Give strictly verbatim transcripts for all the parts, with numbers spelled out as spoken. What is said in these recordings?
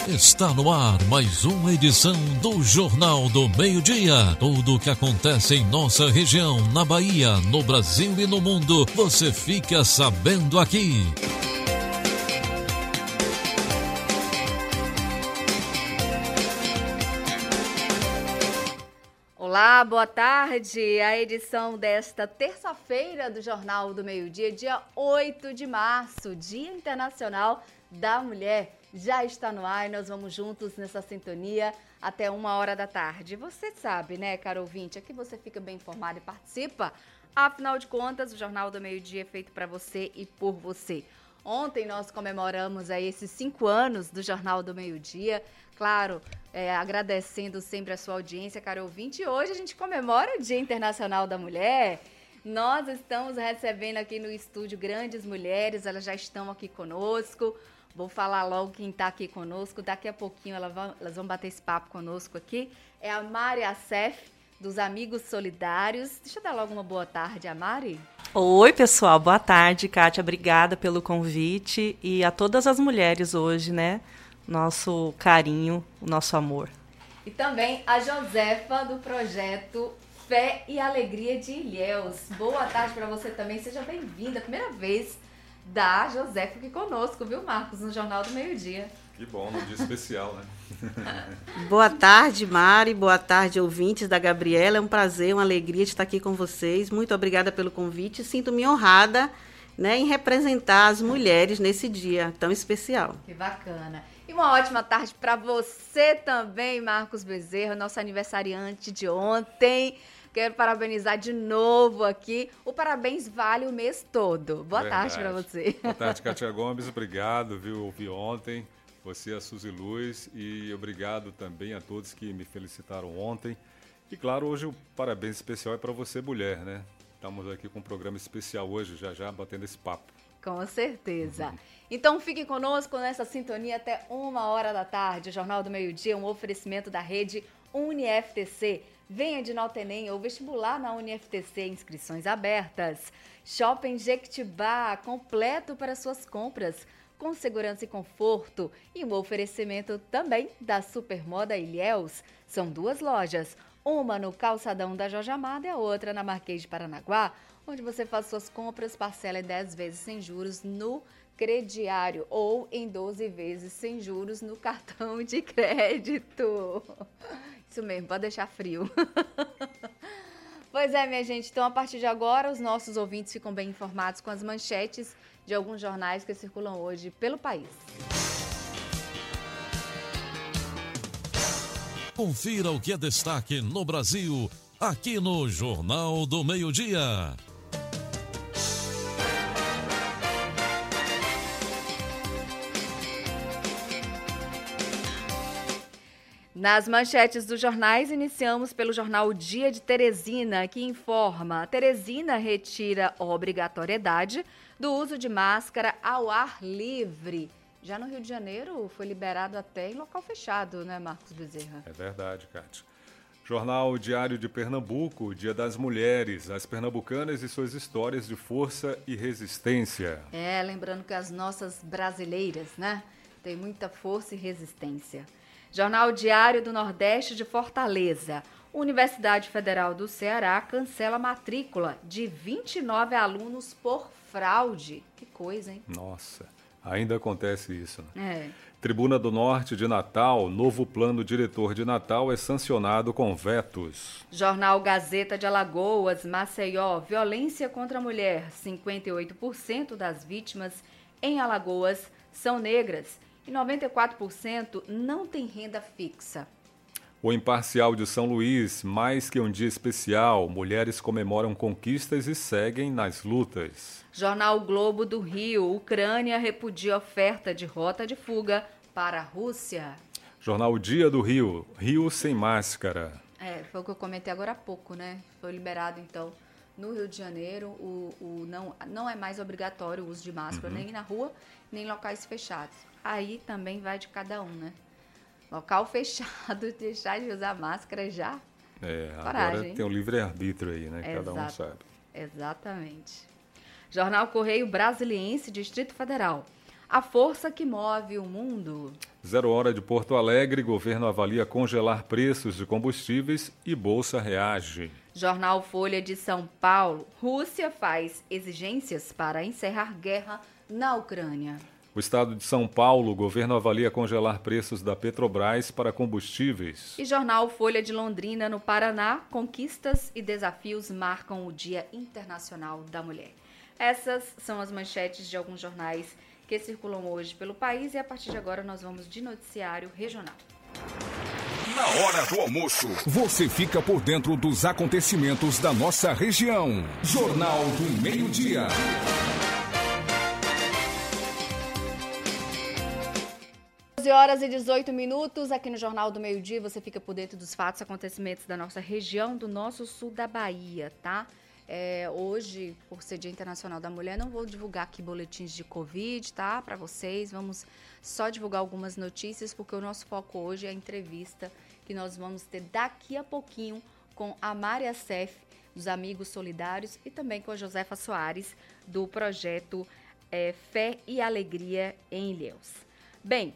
Está no ar mais uma edição do Jornal do Meio-Dia. Tudo o que acontece em nossa região, na Bahia, no Brasil e no mundo, você fica sabendo aqui. Olá, boa tarde. A edição desta terça-feira do Jornal do Meio-Dia, dia oito de março, Dia Internacional da Mulher, já está no ar e nós vamos juntos nessa sintonia até uma hora da tarde. Você sabe, né, caro ouvinte, aqui você fica bem informado e participa. Afinal de contas, o Jornal do Meio-Dia é feito para você e por você. Ontem nós comemoramos aí esses cinco anos do Jornal do Meio-Dia, claro, é, agradecendo sempre a sua audiência, caro ouvinte. E hoje a gente comemora o Dia Internacional da Mulher. Nós estamos recebendo aqui no estúdio grandes mulheres, elas já estão aqui conosco. Vou falar logo quem está aqui conosco. Daqui a pouquinho elas vão, elas vão bater esse papo conosco aqui. É a Mari Assef, dos Amigos Solidários. Deixa eu dar logo uma boa tarde, a Mari. Oi, pessoal. Boa tarde, Kátia. Obrigada pelo convite. E a todas as mulheres hoje, né? Nosso carinho, o nosso amor. E também a Josefa, do projeto Fé e Alegria de Ilhéus. Boa tarde para você também. Seja bem-vinda. Primeira vez da Josefa aqui conosco, viu, Marcos, no Jornal do Meio-Dia. Que bom, num dia especial, né? Boa tarde, Mari. Boa tarde, ouvintes da Gabriela. É um prazer, uma alegria de estar aqui com vocês. Muito obrigada pelo convite. Sinto-me honrada, né, em representar as mulheres nesse dia tão especial. Que bacana. E uma ótima tarde para você também, Marcos Bezerra, nosso aniversariante de ontem. Quero parabenizar de novo aqui. O parabéns vale o mês todo. Boa Verdade. tarde para você. Boa tarde, Kátia Gomes. Obrigado, viu? Ouvi ontem. Você, a Suzy Luz. E obrigado também a todos que me felicitaram ontem. E, claro, hoje o parabéns especial é para você, mulher, né? Estamos aqui com um programa especial hoje, já já, batendo esse papo. Com certeza. Então fique conosco nessa sintonia até uma hora da tarde. O Jornal do Meio-Dia, um oferecimento da rede UniFTC. Venha de Nautenem ou vestibular na UniFTC, inscrições abertas. Shopping Jequitibá, completo para suas compras, com segurança e conforto. E um oferecimento também da Supermoda Ilhéus. São duas lojas, uma no calçadão da Jorge Amado e a outra na Marquês de Paranaguá, onde você faz suas compras, parcela em dez vezes sem juros no crediário ou em doze vezes sem juros no cartão de crédito. Isso mesmo, pode deixar frio. Pois é, minha gente. Então, a partir de agora, os nossos ouvintes ficam bem informados com as manchetes de alguns jornais que circulam hoje pelo país. Confira o que é destaque no Brasil, aqui no Jornal do Meio-Dia. Nas manchetes dos jornais, iniciamos pelo jornal Dia de Teresina, que informa: Teresina retira obrigatoriedade do uso de máscara ao ar livre. Já no Rio de Janeiro foi liberado até em local fechado, né, Marcos Bezerra? É verdade, Kátia. Jornal Diário de Pernambuco, Dia das Mulheres, as pernambucanas e suas histórias de força e resistência. É, lembrando que as nossas brasileiras, né, têm muita força e resistência. Jornal Diário do Nordeste de Fortaleza. Universidade Federal do Ceará cancela matrícula de vinte e nove alunos por fraude. Que coisa, hein? Nossa, ainda acontece isso, né? É. Tribuna do Norte de Natal, novo plano diretor de Natal é sancionado com vetos. Jornal Gazeta de Alagoas, Maceió, violência contra a mulher. cinquenta e oito por cento das vítimas em Alagoas são negras. E noventa e quatro por cento não tem renda fixa. O Imparcial de São Luís, mais que um dia especial, mulheres comemoram conquistas e seguem nas lutas. Jornal Globo do Rio, Ucrânia repudia oferta de rota de fuga para a Rússia. Jornal Dia do Rio, Rio sem máscara. É, foi o que eu comentei agora há pouco, né? Foi liberado, então, no Rio de Janeiro, o, o não, não é mais obrigatório o uso de máscara, uhum. nem na rua, nem em locais fechados. Aí também vai de cada um, né? Local fechado, deixar de usar máscara já. É, Coragem, agora tem o livre-arbítrio aí, né? Cada Exato, um sabe. Exatamente. Jornal Correio Brasiliense, Distrito Federal. A força que move o mundo. Zero hora de Porto Alegre, governo avalia congelar preços de combustíveis e Bolsa reage. Jornal Folha de São Paulo, Rússia faz exigências para encerrar guerra na Ucrânia. O estado de São Paulo, o governo avalia congelar preços da Petrobras para combustíveis. E Jornal Folha de Londrina, no Paraná, conquistas e desafios marcam o Dia Internacional da Mulher. Essas são as manchetes de alguns jornais que circulam hoje pelo país e a partir de agora nós vamos de noticiário regional. Na hora do almoço, você fica por dentro dos acontecimentos da nossa região. Jornal do Meio-Dia. doze horas e dezoito minutos, aqui no Jornal do Meio-Dia, você fica por dentro dos fatos e acontecimentos da nossa região, do nosso sul da Bahia, tá? É, hoje, por ser Dia Internacional da Mulher, não vou divulgar aqui boletins de Covid, tá? Para vocês, vamos só divulgar algumas notícias, porque o nosso foco hoje é a entrevista que nós vamos ter daqui a pouquinho com a Mária Sef, dos Amigos Solidários, e também com a Josefa Soares, do projeto é, Fé e Alegria em Ilhéus. Bem,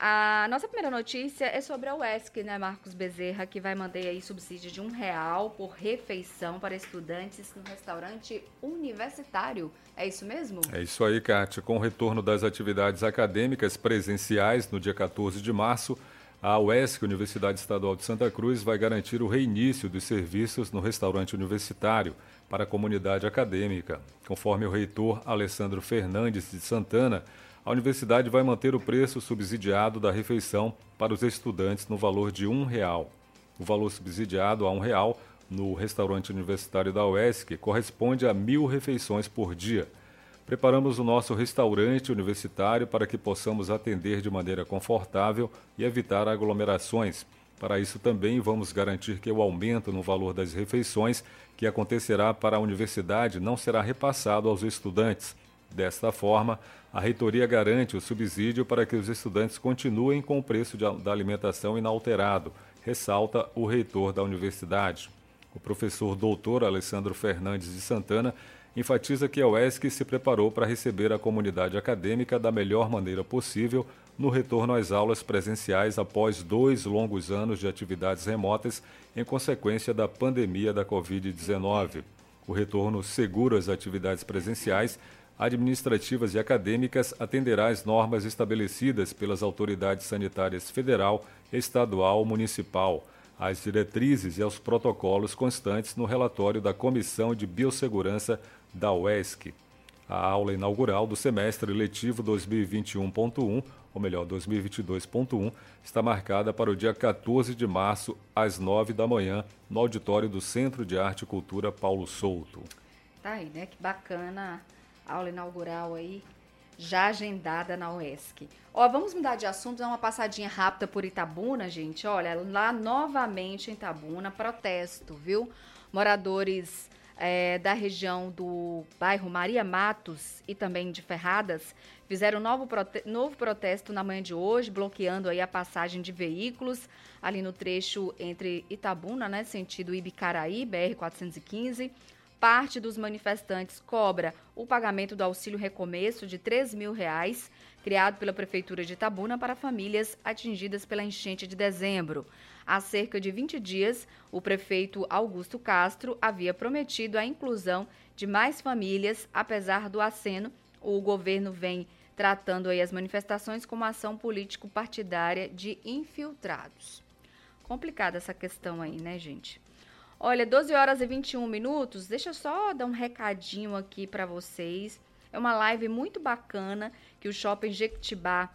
a nossa primeira notícia é sobre a U E S C, né, Marcos Bezerra, que vai manter aí subsídio de um real por refeição para estudantes no restaurante universitário. É isso mesmo? É isso aí, Kátia. Com o retorno das atividades acadêmicas presenciais no dia quatorze de março, a U E S C, Universidade Estadual de Santa Cruz, vai garantir o reinício dos serviços no restaurante universitário para a comunidade acadêmica. Conforme o reitor Alessandro Fernandes de Santana, a universidade vai manter o preço subsidiado da refeição para os estudantes no valor de um real. O valor subsidiado a um real no restaurante universitário da U E S C corresponde a mil refeições por dia. Preparamos o nosso restaurante universitário para que possamos atender de maneira confortável e evitar aglomerações. Para isso também vamos garantir que o aumento no valor das refeições que acontecerá para a universidade não será repassado aos estudantes. Desta forma, a reitoria garante o subsídio para que os estudantes continuem com o preço de, da alimentação inalterado, ressalta o reitor da universidade. O professor doutor Alessandro Fernandes de Santana enfatiza que a U E S C se preparou para receber a comunidade acadêmica da melhor maneira possível no retorno às aulas presenciais após dois longos anos de atividades remotas em consequência da pandemia da covid dezenove. O retorno seguro às atividades presenciais administrativas e acadêmicas atenderá às normas estabelecidas pelas autoridades sanitárias federal, estadual, municipal, às diretrizes e aos protocolos constantes no relatório da Comissão de Biossegurança da U E S C. A aula inaugural do semestre letivo dois mil e vinte e um ponto um, ou melhor, dois mil e vinte e dois ponto um, está marcada para o dia quatorze de março, às nove da manhã, no auditório do Centro de Arte e Cultura Paulo Souto. Tá aí, né? Que bacana a aula inaugural aí, já agendada na U E S C. Ó, vamos mudar de assunto, dar uma passadinha rápida por Itabuna, gente. Olha, lá novamente em Itabuna, protesto, viu? Moradores é, da região do bairro Maria Matos e também de Ferradas fizeram um novo, prote- novo protesto na manhã de hoje, bloqueando aí a passagem de veículos ali no trecho entre Itabuna, né, sentido Ibicaraí, B R quatrocentos e quinze. Parte dos manifestantes cobra o pagamento do auxílio recomeço de três mil reais, criado pela Prefeitura de Itabuna para famílias atingidas pela enchente de dezembro. Há cerca de vinte dias, o prefeito Augusto Castro havia prometido a inclusão de mais famílias. Apesar do aceno, o governo vem tratando aí as manifestações como ação político-partidária de infiltrados. Complicada essa questão aí, né, gente? Olha, doze horas e vinte e um minutos, deixa eu só dar um recadinho aqui para vocês. É uma live muito bacana que o Shopping Jequitibá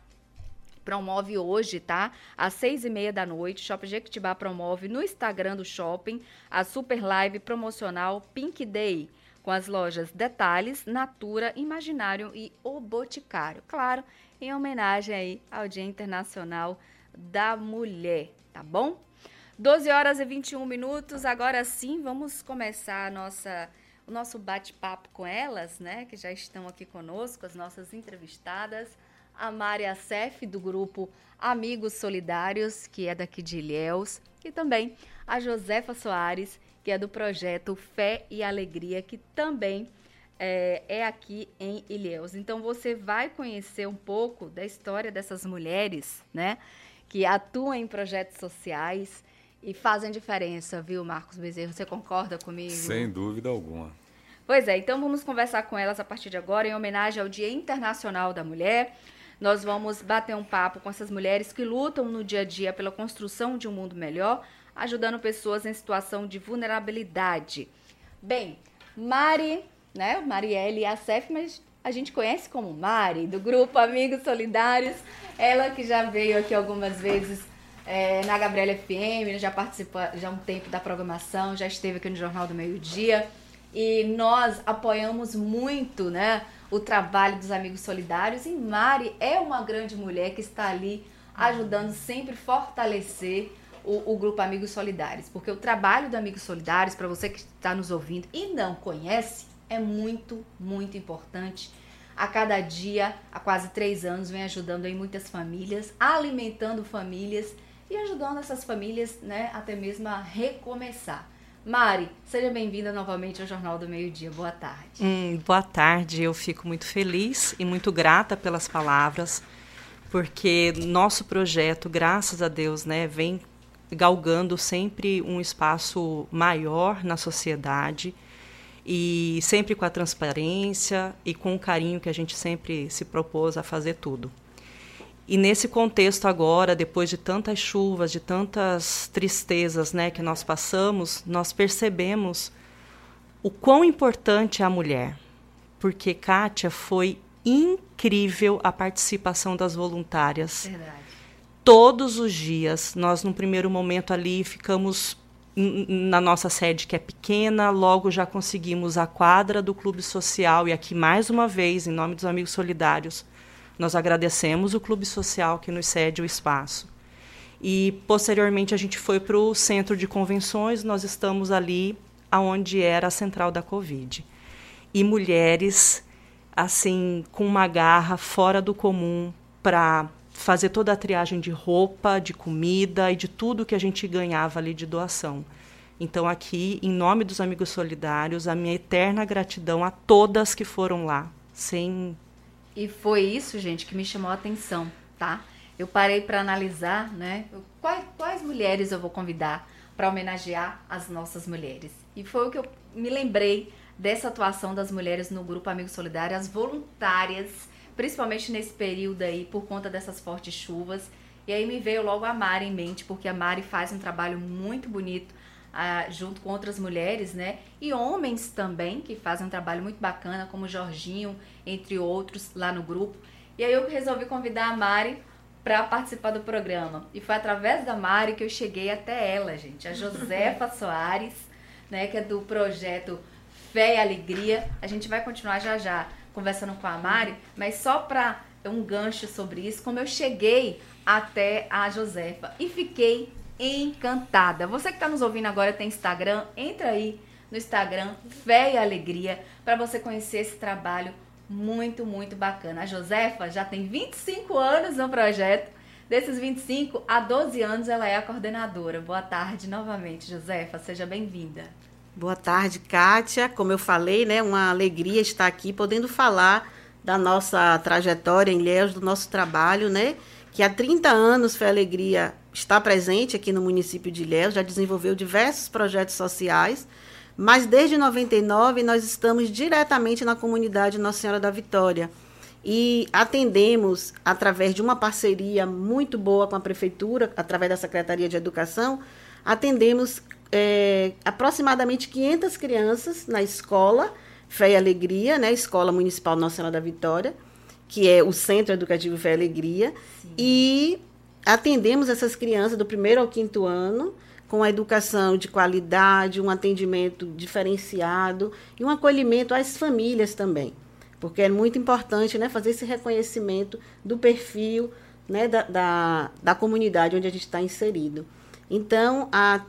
promove hoje, tá? Às seis e meia da noite, o Shopping Jequitibá promove no Instagram do shopping a super live promocional Pink Day, com as lojas Detalhes, Natura, Imaginário e O Boticário. Claro, em homenagem aí ao Dia Internacional da Mulher, tá bom? doze horas e vinte e um minutos, agora sim vamos começar a nossa, o nosso bate-papo com elas, né, que já estão aqui conosco, as nossas entrevistadas, a Mária Sef, do grupo Amigos Solidários, que é daqui de Ilhéus, e também a Josefa Soares, que é do projeto Fé e Alegria, que também é, é aqui em Ilhéus. Então, você vai conhecer um pouco da história dessas mulheres, né, que atuam em projetos sociais e fazem diferença, viu, Marcos Bezerra? Você concorda comigo? Sem dúvida alguma. Pois é, então vamos conversar com elas a partir de agora, em homenagem ao Dia Internacional da Mulher. Nós vamos bater um papo com essas mulheres que lutam no dia a dia pela construção de um mundo melhor, ajudando pessoas em situação de vulnerabilidade. Bem, Mari, né, Marielle Assef, mas a gente conhece como Mari, do grupo Amigos Solidários, ela que já veio aqui algumas vezes é, na Gabriela F M, já participa já há um tempo da programação, já esteve aqui no Jornal do Meio-Dia, e nós apoiamos muito, né, o trabalho dos Amigos Solidários, e Mari é uma grande mulher que está ali ajudando sempre fortalecer o, o grupo Amigos Solidários, porque o trabalho do Amigos Solidários, para você que está nos ouvindo e não conhece, é muito, muito importante. A cada dia, há quase três anos, vem ajudando em muitas famílias, alimentando famílias e ajudando essas famílias, né, até mesmo a recomeçar. Mari, seja bem-vinda novamente ao Jornal do Meio-Dia. Boa tarde. Hum, boa tarde. Eu fico muito feliz e muito grata pelas palavras, porque nosso projeto, graças a Deus, né, vem galgando sempre um espaço maior na sociedade e sempre com a transparência e com o carinho que a gente sempre se propôs a fazer tudo. E nesse contexto agora, depois de tantas chuvas, de tantas tristezas, né, que nós passamos, nós percebemos o quão importante é a mulher. Porque, Kátia, foi incrível a participação das voluntárias. Verdade. Todos os dias, nós, num primeiro momento ali, ficamos na nossa sede, que é pequena, logo já conseguimos a quadra do Clube Social, e aqui, mais uma vez, em nome dos Amigos Solidários, nós agradecemos o Clube Social que nos cede o espaço. E, posteriormente, a gente foi para o Centro de Convenções, nós estamos ali onde era a central da Covid. E mulheres, assim, com uma garra fora do comum para fazer toda a triagem de roupa, de comida e de tudo que a gente ganhava ali de doação. Então, aqui, em nome dos Amigos Solidários, a minha eterna gratidão a todas que foram lá, sem... E foi isso, gente, que me chamou a atenção, tá? Eu parei para analisar, né, quais, quais mulheres eu vou convidar para homenagear as nossas mulheres. E foi o que eu me lembrei dessa atuação das mulheres no Grupo Amigos Solidários, as voluntárias, principalmente nesse período aí, por conta dessas fortes chuvas. E aí me veio logo a Mari em mente, porque a Mari faz um trabalho muito bonito, ah, junto com outras mulheres, né? E homens também, que fazem um trabalho muito bacana, como o Jorginho, entre outros, lá no grupo. E aí eu resolvi convidar a Mari para participar do programa. E foi através da Mari que eu cheguei até ela, gente. A Josefa Soares, né, que é do projeto Fé e Alegria. A gente vai continuar já já conversando com a Mari, mas só para um gancho sobre isso, como eu cheguei até a Josefa e fiquei encantada. Você que está nos ouvindo agora tem Instagram, entra aí no Instagram Fé e Alegria para você conhecer esse trabalho muito, muito bacana. A Josefa já tem vinte e cinco anos no projeto. Desses vinte e cinco, há doze anos ela é a coordenadora. Boa tarde novamente, Josefa. Seja bem-vinda. Boa tarde, Kátia. Como eu falei, né, uma alegria estar aqui podendo falar da nossa trajetória em Ilhéus, do nosso trabalho, né, que há trinta anos Fé e Alegria está presente aqui no município de Ilhéus, já desenvolveu diversos projetos sociais, mas desde noventa e nove nós estamos diretamente na comunidade Nossa Senhora da Vitória e atendemos, através de uma parceria muito boa com a Prefeitura, através da Secretaria de Educação, atendemos é, aproximadamente quinhentas crianças na escola Fé e Alegria, né, Escola Municipal Nossa Senhora da Vitória, que é o Centro Educativo Fé e Alegria, Sim. e atendemos essas crianças do primeiro ao quinto ano com a educação de qualidade, um atendimento diferenciado e um acolhimento às famílias também, porque é muito importante, né, fazer esse reconhecimento do perfil, né, da, da, da comunidade onde a gente está inserido. Então, há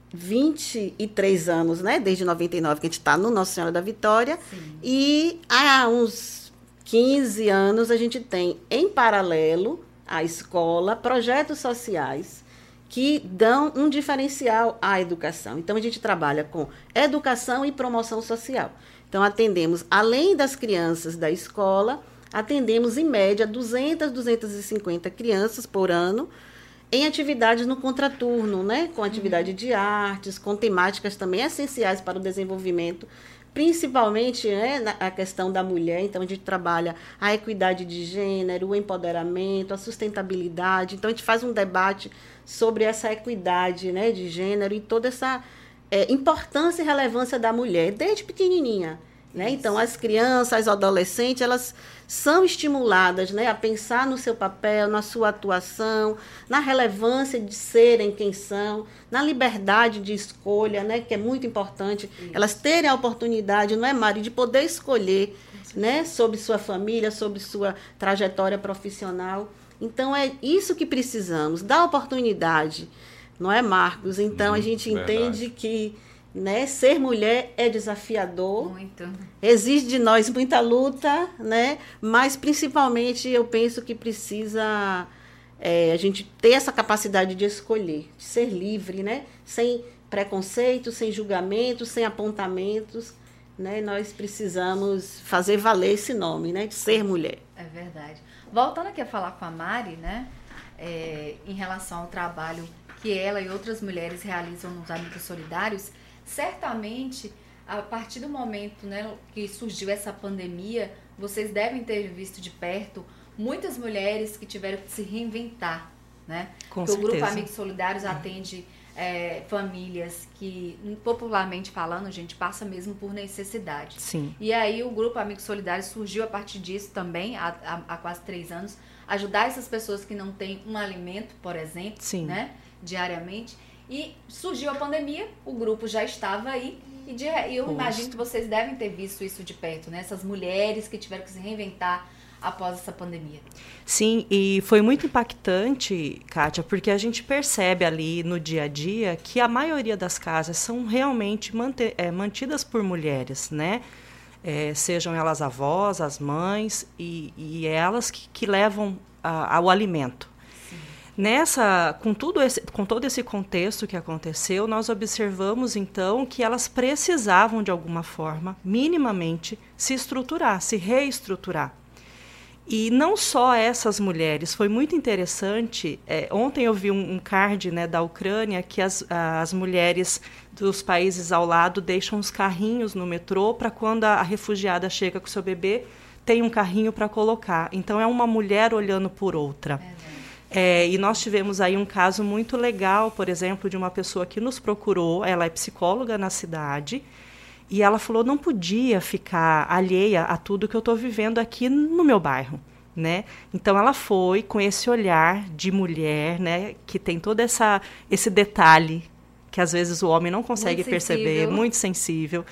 vinte e três anos, né, desde noventa e nove, que a gente está no Nossa Senhora da Vitória, Sim. e há uns quinze anos a gente tem, em paralelo à escola, projetos sociais que dão um diferencial à educação. Então, a gente trabalha com educação e promoção social. Então, atendemos, além das crianças da escola, atendemos, em média, duzentas, duzentas e cinquenta crianças por ano, em atividades no contraturno, né? Com atividade de artes, com temáticas também essenciais para o desenvolvimento, principalmente, né, na a questão da mulher. Então, a gente trabalha a equidade de gênero, o empoderamento, a sustentabilidade. Então, a gente faz um debate sobre essa equidade, né, de gênero e toda essa é, importância e relevância da mulher, desde pequenininha. Né? Então, as crianças, as adolescentes, elas são estimuladas, né, a pensar no seu papel, na sua atuação, na relevância de serem quem são, na liberdade de escolha, né, que é muito importante. Isso. Elas terem a oportunidade, não é, Mari, de poder escolher, né, sobre sua família, sobre sua trajetória profissional. Então, é isso que precisamos, dar oportunidade, não é, Marcos? Então, hum, a gente verdade. entende que, né, ser mulher é desafiador, muito. Exige de nós muita luta, né, mas principalmente eu penso que precisa é, a gente ter essa capacidade de escolher, de ser livre, né, sem preconceito, sem julgamento, sem apontamentos, né, nós precisamos fazer valer esse nome, né, de ser mulher. É verdade. Voltando aqui a falar com a Mari, né, é, em relação ao trabalho que ela e outras mulheres realizam nos Amigos Solidários, certamente, a partir do momento, né, que surgiu essa pandemia, vocês devem ter visto de perto muitas mulheres que tiveram que se reinventar, né? Com Porque certeza. o Grupo Amigos Solidários atende é, famílias que, popularmente falando, a gente passa mesmo por necessidade. Sim. E aí o Grupo Amigos Solidários surgiu a partir disso também, há, há, há quase três anos, ajudar essas pessoas que não têm um alimento, por exemplo, Sim. né, diariamente. E surgiu a pandemia, o grupo já estava aí, e de, eu Posto. imagino que vocês devem ter visto isso de perto, né? Essas mulheres que tiveram que se reinventar após essa pandemia. Sim, e foi muito impactante, Kátia, porque a gente percebe ali no dia a dia que a maioria das casas são realmente manter, é, mantidas por mulheres, né? É, sejam elas avós, as mães, e, e elas que, que levam a, ao alimento. Nessa, com, tudo esse, com todo esse contexto que aconteceu, nós observamos, então, que elas precisavam, de alguma forma, minimamente, se estruturar, se reestruturar. E não só essas mulheres, foi muito interessante, é, ontem eu vi um, um card, né, da Ucrânia, que as, as mulheres dos países ao lado deixam os carrinhos no metrô para quando a, a refugiada chega com o seu bebê, tem um carrinho para colocar. Então, é uma mulher olhando por outra. É. É, e nós tivemos aí um caso muito legal, por exemplo, de uma pessoa que nos procurou, ela é psicóloga na cidade, e ela falou, não podia ficar alheia a tudo que eu estou vivendo aqui no meu bairro, né? Então ela foi com esse olhar de mulher, né, que tem todo essa, esse detalhe que às vezes o homem não consegue muito perceber, sensível. muito sensível,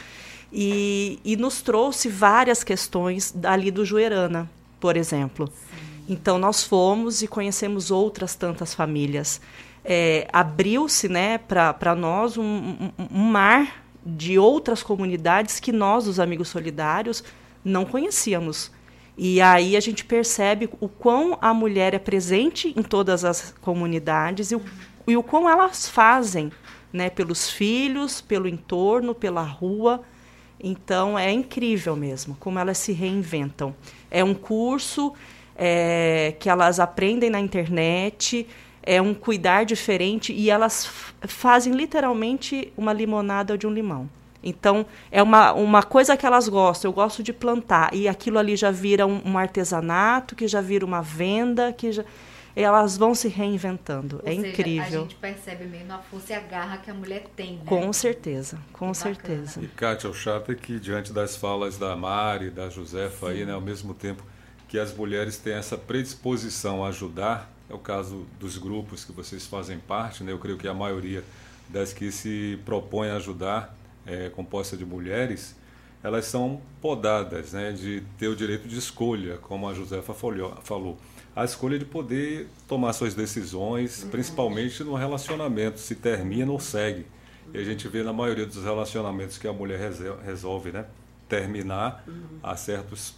e, e nos trouxe várias questões ali do Juerana, por exemplo. Sim. Então, nós fomos e conhecemos outras tantas famílias. É, abriu-se, né, para nós um, um, um mar de outras comunidades que nós, os Amigos Solidários, não conhecíamos. E aí a gente percebe o quão a mulher é presente em todas as comunidades e o, e o quão elas fazem, né, pelos filhos, pelo entorno, pela rua. Então, é incrível mesmo como elas se reinventam. É um curso... É, que elas aprendem na internet, é um cuidar diferente e elas f- fazem literalmente uma limonada de um limão. Então, é uma, uma coisa que elas gostam, eu gosto de plantar, e aquilo ali já vira um, um artesanato, que já vira uma venda, que já, elas vão se reinventando. Ou é seja, incrível. A gente percebe mesmo a força e a garra que a mulher tem, né? Com certeza, com que certeza. E, Kátia, o chato é que, diante das falas da Mari, da Josefa, aí, né, ao mesmo tempo que as mulheres têm essa predisposição a ajudar, é o caso dos grupos que vocês fazem parte, né? Eu creio que a maioria das que se propõem a ajudar, é, composta de mulheres, elas são podadas, né, de ter o direito de escolha, como a Josefa falou. A escolha de poder tomar suas decisões, uhum. principalmente no relacionamento, se termina ou segue. E a gente vê na maioria dos relacionamentos que a mulher resolve, né, terminar uhum. a certos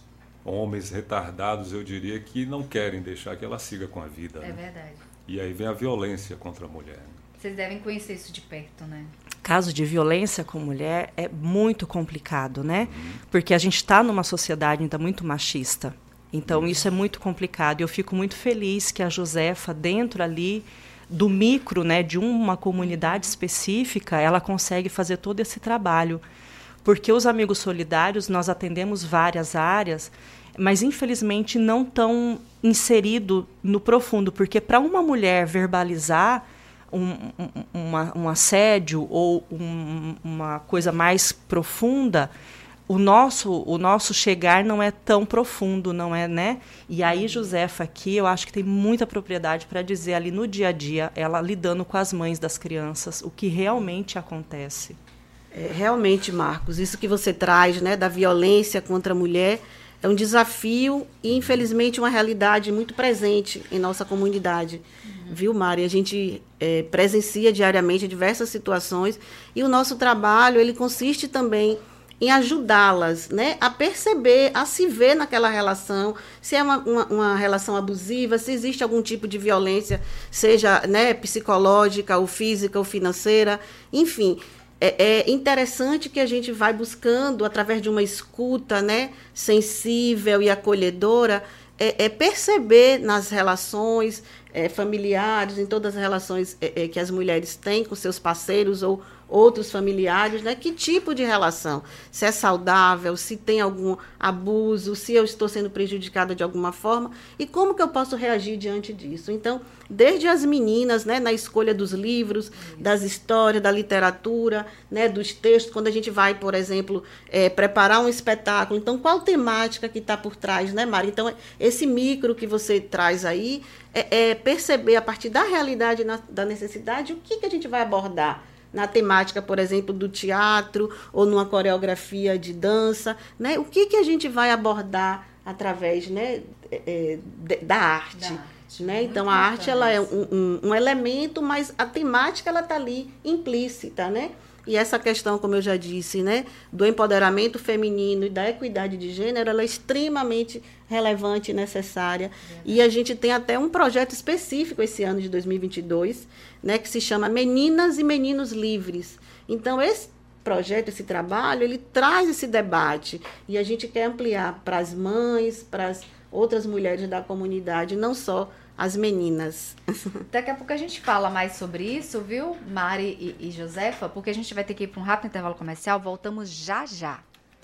homens retardados, eu diria, que não querem deixar que ela siga com a vida. É né? verdade. E aí vem a violência contra a mulher. Vocês devem conhecer isso de perto, né? Caso de violência com mulher é muito complicado, né? Uhum. Porque a gente está numa sociedade ainda muito machista. Então, uhum. isso é muito complicado. Eu fico muito feliz que a Josefa, dentro ali do micro, né, de uma comunidade específica, ela consegue fazer todo esse trabalho. Porque os Amigos Solidários, nós atendemos várias áreas, mas infelizmente não tão inserido no profundo, porque para uma mulher verbalizar um, um, uma, um assédio ou um, uma coisa mais profunda, o nosso, o nosso chegar não é tão profundo, não é, né? E aí, Josefa, aqui, eu acho que tem muita propriedade para dizer ali no dia a dia, ela lidando com as mães das crianças, o que realmente acontece. É, realmente, Marcos, isso que você traz, né, da violência contra a mulher, é um desafio e, infelizmente, uma realidade muito presente em nossa comunidade. Uhum. Viu, Mari? A gente é, presencia diariamente diversas situações e o nosso trabalho, ele consiste também em ajudá-las, né, a perceber, a se ver naquela relação, se é uma, uma, uma relação abusiva, se existe algum tipo de violência, seja, né, psicológica, ou física, ou financeira, enfim. É, é interessante que a gente vai buscando, através de uma escuta, né, sensível e acolhedora, é, é perceber nas relações é, familiares, em todas as relações é, é, que as mulheres têm com seus parceiros ou outros familiares, né, que tipo de relação, se é saudável, se tem algum abuso, se eu estou sendo prejudicada de alguma forma e como que eu posso reagir diante disso. Então, desde as meninas, né, na escolha dos livros, das histórias, da literatura, né, dos textos, quando a gente vai, por exemplo, é, preparar um espetáculo, então qual temática que está por trás, né, Mari? Então, esse micro que você traz aí é, é perceber a partir da realidade, na, da necessidade, o que, que a gente vai abordar na temática, por exemplo, do teatro ou numa coreografia de dança, né? O que, que a gente vai abordar através, né, é, da arte. Da arte. Né? Então, a arte ela é um, um, um elemento, mas a temática ela está ali implícita, né? E essa questão, como eu já disse, né, do empoderamento feminino e da equidade de gênero, ela é extremamente relevante e necessária. Verdade. E a gente tem até um projeto específico esse ano de dois mil e vinte e dois, né, que se chama Meninas e Meninos Livres. Então, esse projeto, esse trabalho, ele traz esse debate. E a gente quer ampliar para as mães, para as outras mulheres da comunidade, não só as meninas. Daqui a pouco a gente fala mais sobre isso, viu, Mari e, e Josefa, porque a gente vai ter que ir para um rápido intervalo comercial. Voltamos já já.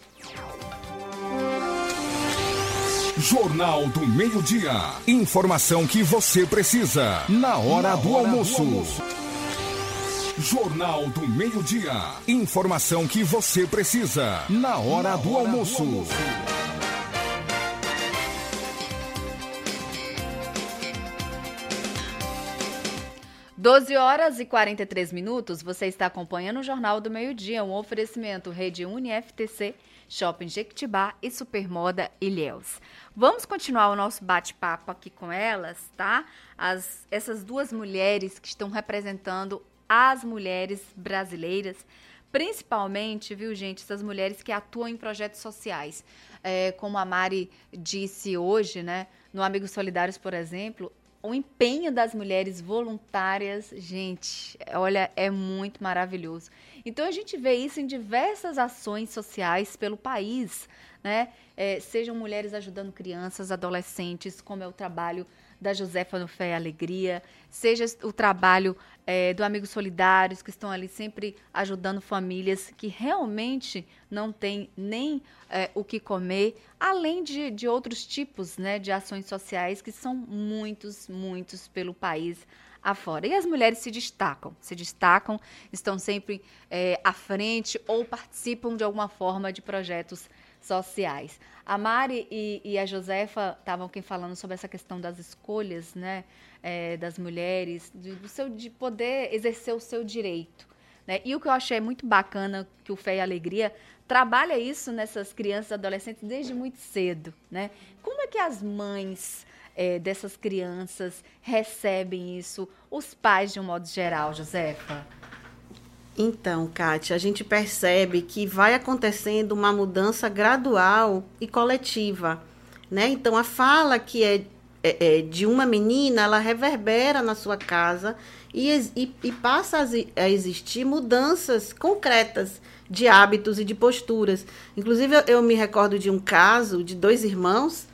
Jornal do Meio-Dia. Informação que você precisa na hora, na do, hora almoço. do almoço. Jornal do Meio-Dia. Informação que você precisa na hora, na do, hora almoço. do almoço. doze horas e quarenta e três minutos, você está acompanhando o Jornal do Meio-Dia, um oferecimento Rede Uni F T C, Shopping Jequitibá e Supermoda Ilhéus. Vamos continuar o nosso bate-papo aqui com elas, tá? As, essas duas mulheres que estão representando as mulheres brasileiras, principalmente, viu, gente, essas mulheres que atuam em projetos sociais. É, como a Mari disse hoje, né, no Amigos Solidários, por exemplo, o empenho das mulheres voluntárias, gente, olha, é muito maravilhoso. Então, a gente vê isso em diversas ações sociais pelo país, né? É, sejam mulheres ajudando crianças, adolescentes, como é o trabalho da Josefa no Fé e Alegria, seja o trabalho é, do Amigos Solidários, que estão ali sempre ajudando famílias que realmente não têm nem é, o que comer, além de, de outros tipos, né, de ações sociais que são muitos, muitos pelo país afora. E as mulheres se destacam, se destacam, estão sempre é, à frente ou participam de alguma forma de projetos sociais. A Mari e, e a Josefa estavam aqui falando sobre essa questão das escolhas, né, é, das mulheres, de, do seu, de poder exercer o seu direito, né? E o que eu achei muito bacana, que o Fé e Alegria trabalha isso nessas crianças e adolescentes desde muito cedo, né? Como é que as mães é, dessas crianças recebem isso, os pais de um modo geral, Josefa? Então, Kátia, a gente percebe que vai acontecendo uma mudança gradual e coletiva. né? Então, a fala que é, é, é de uma menina, ela reverbera na sua casa e, e, e passa a existir mudanças concretas de hábitos e de posturas. Inclusive, eu, eu me recordo de um caso de dois irmãos,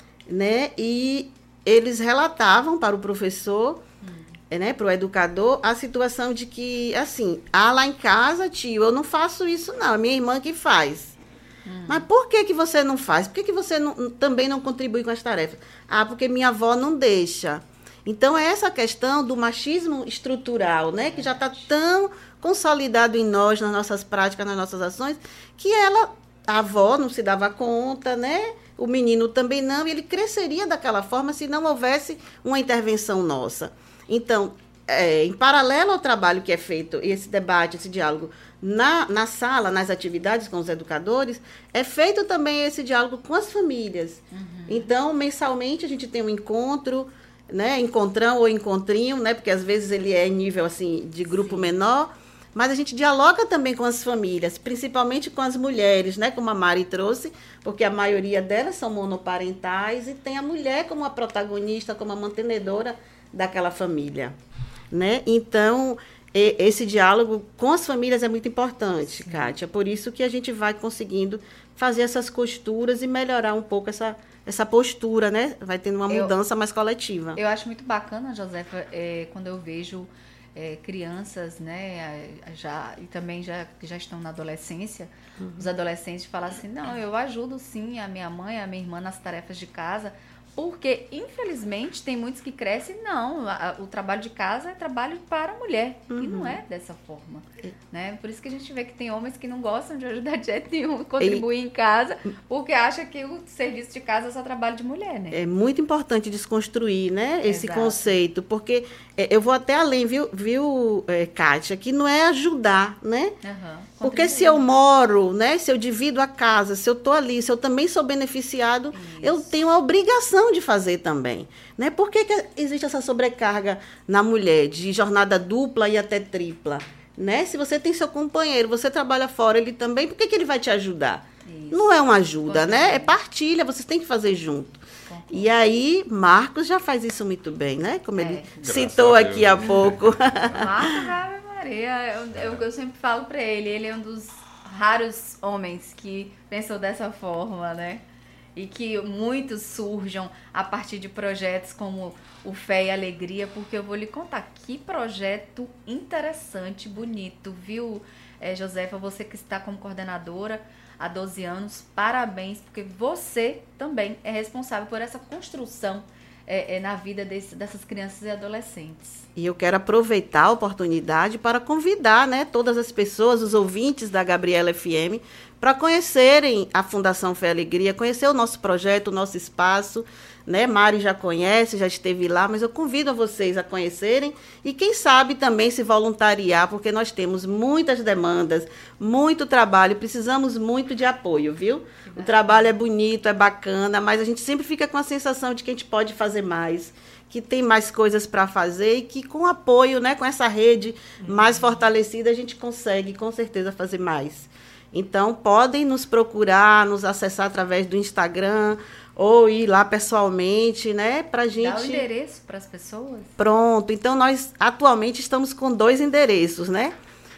né? E eles relatavam para o professor, hum. né, para o educador, a situação de que, assim, ah, lá em casa, tio, eu não faço isso, não, é minha irmã que faz. Hum. Mas por que, que você não faz? Por que, que você não, também não contribui com as tarefas? Ah, porque minha avó não deixa. Então, é essa questão do machismo estrutural, né, que já está tão consolidado em nós, nas nossas práticas, nas nossas ações, que ela, a avó não se dava conta, né? O menino também não, e ele cresceria daquela forma se não houvesse uma intervenção nossa. Então, é, em paralelo ao trabalho que é feito, esse debate, esse diálogo, na, na sala, nas atividades com os educadores, é feito também esse diálogo com as famílias. Uhum. Então, mensalmente, a gente tem um encontro, né, encontrão ou encontrinho, né, porque às vezes ele é em nível assim, de grupo Sim. menor, mas a gente dialoga também com as famílias, principalmente com as mulheres, né, como a Mari trouxe, porque a maioria delas são monoparentais e tem a mulher como a protagonista, como a mantenedora daquela família, né? Então, e, esse diálogo com as famílias é muito importante, Sim. Kátia, por isso que a gente vai conseguindo fazer essas costuras e melhorar um pouco essa, essa postura, né? Vai tendo uma mudança eu, mais coletiva. Eu acho muito bacana, Josefa, é, quando eu vejo É, crianças, né, já, e também já, que já estão na adolescência, uhum. os adolescentes falam assim, não, eu ajudo sim a minha mãe, a minha irmã nas tarefas de casa, porque, infelizmente, tem muitos que crescem, não, a, o trabalho de casa é trabalho para a mulher, uhum. e não é dessa forma, né? Por isso que a gente vê que tem homens que não gostam de ajudar de jeito nenhum, contribuir e... em casa, porque acha que o serviço de casa é só trabalho de mulher, né? É muito importante desconstruir, né, esse Exato. Conceito, porque é, eu vou até além, viu, viu é, Kátia, que não é ajudar, né? Uhum. Porque se eu moro, né, se eu divido a casa, se eu estou ali, se eu também sou beneficiado, Isso. eu tenho a obrigação de fazer também, né? Por que, que existe essa sobrecarga na mulher de jornada dupla e até tripla, né? Se você tem seu companheiro, você trabalha fora, ele também, por que, que ele vai te ajudar? Isso. Não é uma ajuda, Concordo. Né? É partilha, vocês têm que fazer junto. Concordo. E aí, Marcos já faz isso muito bem, né? Como é. ele Graças citou aqui há pouco. Marcos, Ave Maria, eu, eu, eu sempre falo para ele, ele é um dos raros homens que pensou dessa forma, né? E que muitos surjam a partir de projetos como o Fé e Alegria, porque eu vou lhe contar que projeto interessante, bonito, viu, é, Josefa? Você que está como coordenadora há doze anos, parabéns, porque você também é responsável por essa construção é, é, na vida desse, dessas crianças e adolescentes. E eu quero aproveitar a oportunidade para convidar, né, todas as pessoas, os ouvintes da Gabriela F M, para conhecerem a Fundação Fé e Alegria, conhecer o nosso projeto, o nosso espaço, né? Mari já conhece, já esteve lá, mas eu convido a vocês a conhecerem e, quem sabe, também se voluntariar, porque nós temos muitas demandas, muito trabalho, precisamos muito de apoio, viu? O trabalho é bonito, é bacana, mas a gente sempre fica com a sensação de que a gente pode fazer mais, que tem mais coisas para fazer e que, com apoio, né, com essa rede mais fortalecida, a gente consegue, com certeza, fazer mais. Então, podem nos procurar, nos acessar através do Instagram ou ir lá pessoalmente, né, pra gente... Dá o endereço para as pessoas? Pronto. Então, nós atualmente estamos com dois endereços, né?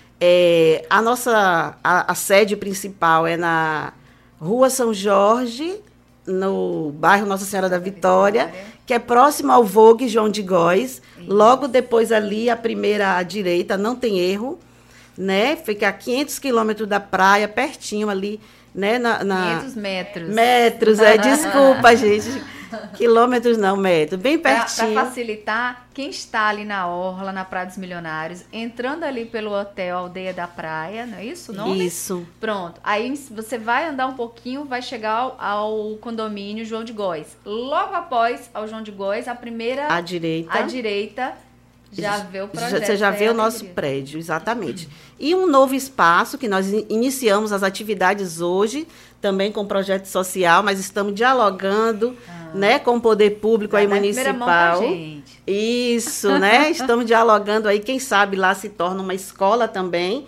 É, a nossa a, a sede principal é na Rua São Jorge, no bairro Nossa Senhora da Vitória, que é próximo ao Vogue João de Góes. Isso. Logo depois ali, a primeira à direita, não tem erro, né? Fica a quinhentos quilômetros da praia, pertinho ali, né? Na, na... quinhentos metros. Metros, é, desculpa, gente. Quilômetros não, metros, bem pertinho. Para facilitar, quem está ali na Orla, na Praia dos Milionários, entrando ali pelo hotel Aldeia da Praia, não é isso o nome? Isso. Pronto. Aí você vai andar um pouquinho, vai chegar ao, ao condomínio João de Góes. Logo após ao João de Góes, a primeira... À direita. À direita... Já vê o projeto. Você já vê o nosso prédio, exatamente. E um novo espaço, que nós iniciamos as atividades hoje, também com projeto social, mas estamos dialogando, ah, né, com o poder público aí municipal. Gente. Isso, né? Estamos dialogando aí, quem sabe lá se torna uma escola também,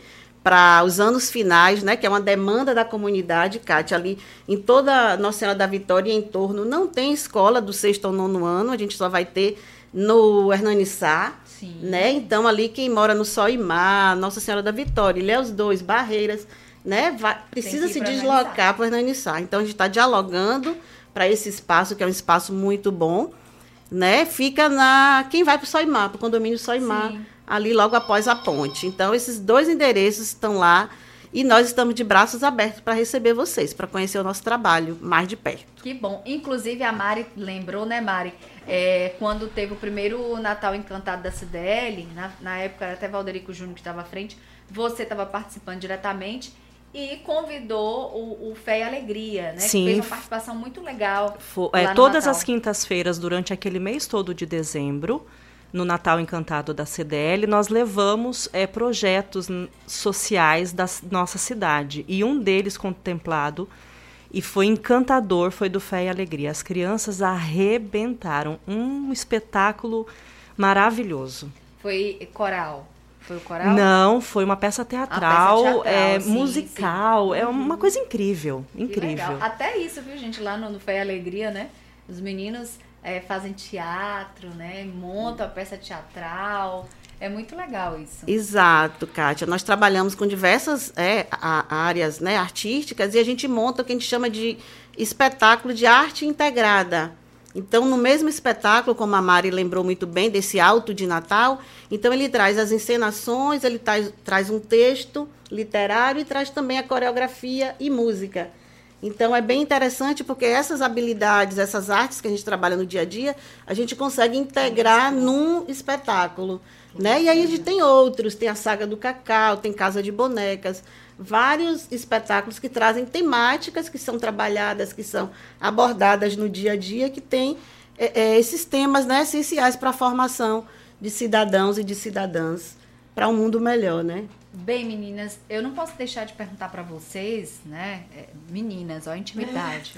para os anos finais, né, que é uma demanda da comunidade, Kátia, ali em toda Nossa Senhora da Vitória e em torno, não tem escola do sexto ao nono ano, a gente só vai ter no Hernani Sá, né? Então, ali quem mora no Sol e Mar, Nossa Senhora da Vitória, Ilhéus dois, Barreiras, né, vai, precisa se deslocar para o Hernani Sá. Então, a gente está dialogando para esse espaço, que é um espaço muito bom, né? Fica na... Quem vai para o Sol e Mar, para o condomínio Sol e Mar, ali logo após a ponte. Então, esses dois endereços estão lá e nós estamos de braços abertos para receber vocês, para conhecer o nosso trabalho mais de perto. Que bom. Inclusive, a Mari lembrou, né, Mari? É, quando teve o primeiro Natal Encantado da C D L, na, na época era até Valderico Júnior que estava à frente, você estava participando diretamente e convidou o, o Fé e Alegria, né? Sim. Que fez uma participação muito legal. For, é, todas Natal. As quintas-feiras, durante aquele mês todo de dezembro, no Natal Encantado da C D L, nós levamos é, projetos sociais da nossa cidade. E um deles contemplado, e foi encantador, foi do Fé e Alegria. As crianças arrebentaram. Um espetáculo maravilhoso. Foi coral? Foi o coral? Não, foi uma peça teatral, peça teatral é, sim, musical. sim. É uma coisa incrível, Que incrível. legal. Até isso, viu, gente? Lá no, no Fé e Alegria, né? Os meninos é, fazem teatro, né? Montam a peça teatral. É muito legal isso. Exato, Kátia. Nós trabalhamos com diversas é, a, áreas, né, artísticas e a gente monta o que a gente chama de espetáculo de arte integrada. Então, no mesmo espetáculo, como a Mari lembrou muito bem, desse Alto de Natal, então ele traz as encenações, ele traz, traz um texto literário e traz também a coreografia e música. Então, é bem interessante porque essas habilidades, essas artes que a gente trabalha no dia a dia, a gente consegue integrar num espetáculo. Né? E aí a gente tem outros, tem a Saga do Cacau, tem Casa de Bonecas, vários espetáculos que trazem temáticas que são trabalhadas, que são abordadas no dia a dia, que tem é, é, esses temas, né, essenciais para a formação de cidadãos e de cidadãs para um mundo melhor, né? Bem, meninas, eu não posso deixar de perguntar para vocês, né? É, meninas, ó, intimidade.